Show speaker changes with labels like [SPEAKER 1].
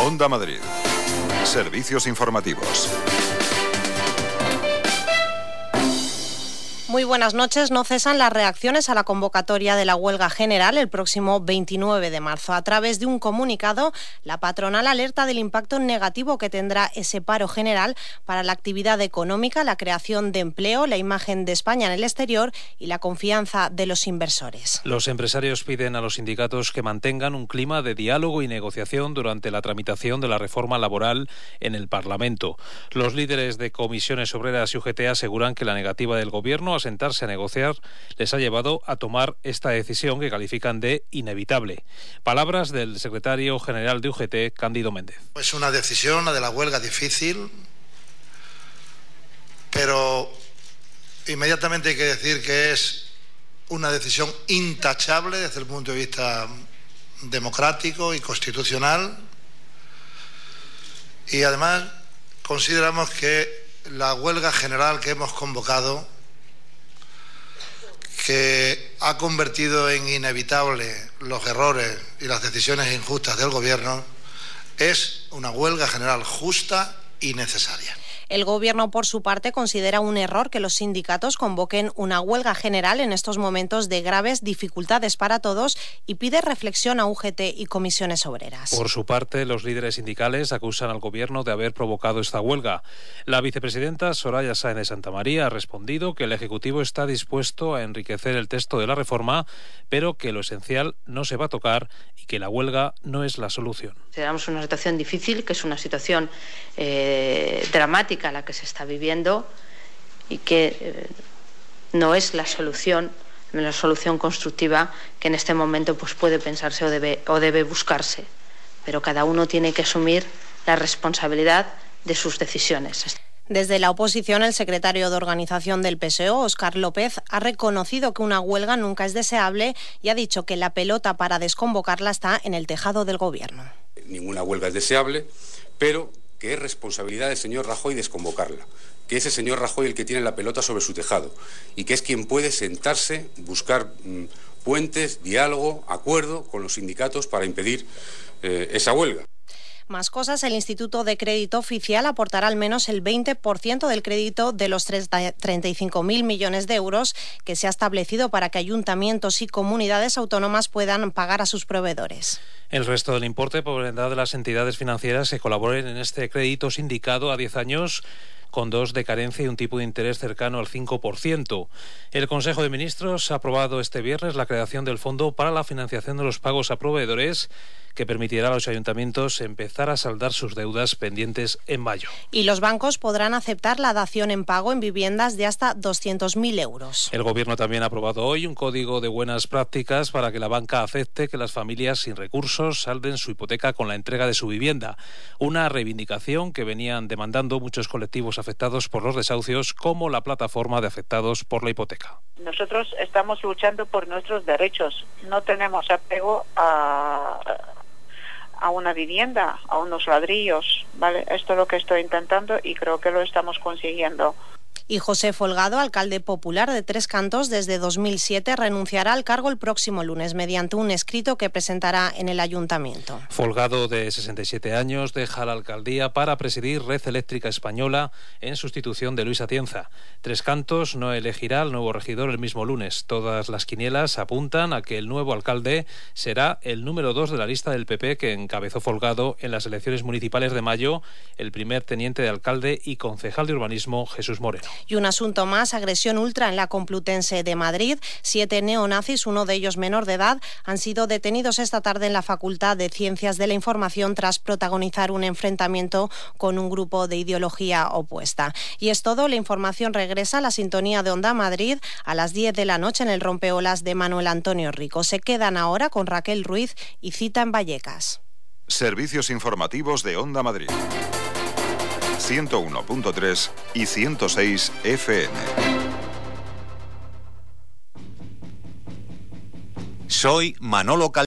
[SPEAKER 1] Onda Madrid. Servicios informativos.
[SPEAKER 2] Muy buenas noches. No cesan las reacciones a la convocatoria de la huelga general el próximo 29 de marzo. A través de un comunicado, la patronal alerta del impacto negativo que tendrá ese paro general para la actividad económica, la creación de empleo, la imagen de España en el exterior y la confianza de los inversores.
[SPEAKER 3] Los empresarios piden a los sindicatos que mantengan un clima de diálogo y negociación durante la tramitación de la reforma laboral en el Parlamento. Los líderes de comisiones obreras y UGT aseguran que la negativa del Gobierno a sentarse a negociar les ha llevado a tomar esta decisión que califican de inevitable. Palabras del secretario general de UGT, Cándido Méndez.
[SPEAKER 4] Es una decisión, la de la huelga, difícil, pero inmediatamente hay que decir que es una decisión intachable desde el punto de vista democrático y constitucional, y además consideramos que la huelga general que hemos convocado, que ha convertido en inevitable los errores y las decisiones injustas del Gobierno, es una huelga general justa y necesaria.
[SPEAKER 2] El Gobierno, por su parte, considera un error que los sindicatos convoquen una huelga general en estos momentos de graves dificultades para todos y pide reflexión a UGT y comisiones obreras.
[SPEAKER 3] Por su parte, los líderes sindicales acusan al Gobierno de haber provocado esta huelga. La vicepresidenta Soraya Sáenz de Santamaría ha respondido que el Ejecutivo está dispuesto a enriquecer el texto de la reforma, pero que lo esencial no se va a tocar y que la huelga no es la solución.
[SPEAKER 5] Tenemos una situación difícil, que es una situación dramática la que se está viviendo y que no es la solución constructiva que en este momento pues puede pensarse o debe buscarse, pero cada uno tiene que asumir la responsabilidad de sus decisiones.
[SPEAKER 2] Desde la oposición, el secretario de organización del PSOE, Óscar López, ha reconocido que una huelga nunca es deseable y ha dicho que la pelota para desconvocarla está en el tejado del Gobierno.
[SPEAKER 6] Ninguna huelga es deseable, pero que es responsabilidad del señor Rajoy desconvocarla, que es el señor Rajoy el que tiene la pelota sobre su tejado y que es quien puede sentarse, buscar puentes, diálogo, acuerdo con los sindicatos para impedir esa huelga.
[SPEAKER 2] Más cosas, el Instituto de Crédito Oficial aportará al menos el 20% del crédito de los 35.000 millones de euros que se ha establecido para que ayuntamientos y comunidades autónomas puedan pagar a sus proveedores.
[SPEAKER 3] El resto del importe provendrá de las entidades financieras que colaboren en este crédito sindicado a 10 años con 2 de carencia y un tipo de interés cercano al 5%. El Consejo de Ministros ha aprobado este viernes la creación del Fondo para la Financiación de los Pagos a Proveedores, que permitirá a los ayuntamientos empezar a saldar sus deudas pendientes en mayo.
[SPEAKER 2] Y los bancos podrán aceptar la dación en pago en viviendas de hasta 200.000 euros.
[SPEAKER 3] El Gobierno también ha aprobado hoy un código de buenas prácticas para que la banca acepte que las familias sin recursos salden su hipoteca con la entrega de su vivienda. Una reivindicación que venían demandando muchos colectivos afectados por los desahucios, como la plataforma de afectados por la hipoteca.
[SPEAKER 7] Nosotros estamos luchando por nuestros derechos. No tenemos apego a una vivienda, a unos ladrillos, ¿vale? Esto es lo que estoy intentando y creo que lo estamos consiguiendo.
[SPEAKER 2] Y José Folgado, alcalde popular de Tres Cantos desde 2007, renunciará al cargo el próximo lunes mediante un escrito que presentará en el ayuntamiento.
[SPEAKER 3] Folgado, de 67 años, deja la alcaldía para presidir Red Eléctrica Española en sustitución de Luis Atienza. Tres Cantos no elegirá al nuevo regidor el mismo lunes. Todas las quinielas apuntan a que el nuevo alcalde será el número 2 de la lista del PP que encabezó Folgado en las elecciones municipales de mayo, el primer teniente de alcalde y concejal de urbanismo, Jesús Moreno.
[SPEAKER 2] Y un asunto más, agresión ultra en la Complutense de Madrid. 7 neonazis, uno de ellos menor de edad, han sido detenidos esta tarde en la Facultad de Ciencias de la Información tras protagonizar un enfrentamiento con un grupo de ideología opuesta. Y es todo, la información regresa a la sintonía de Onda Madrid a las 10 de la noche en el Rompeolas de Manuel Antonio Rico. Se quedan ahora con Raquel Ruiz y Cita en Vallecas.
[SPEAKER 1] Servicios informativos de Onda Madrid. 101.3 y 106 FM.
[SPEAKER 8] Soy Manolo Cal